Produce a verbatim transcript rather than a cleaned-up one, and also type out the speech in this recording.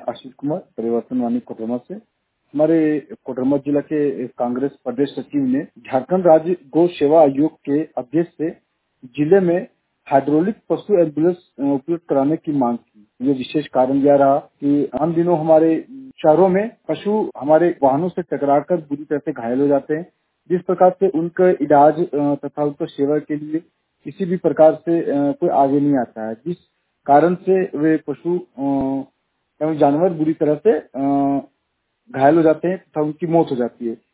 आशीष कुमार, परिवर्तन वाणी कोडरमा से। हमारे कोडरमा जिला के कांग्रेस प्रदेश सचिव ने झारखंड राज्य गौ सेवा आयोग के अध्यक्ष से जिले में हाइड्रोलिक पशु एम्बुलेंस उपलब्ध कराने की मांग की। ये विशेष कारण यह रहा कि आम दिनों हमारे शहरों में पशु हमारे वाहनों से टकराकर बुरी तरह से घायल हो जाते हैं, जिस प्रकार से उनका इलाज तथा उनको सेवा के लिए किसी भी प्रकार से कोई आगे नहीं आता है, जिस कारण से वे पशु एवं जानवर बुरी तरह से घायल हो जाते हैं तथा उनकी मौत हो जाती है।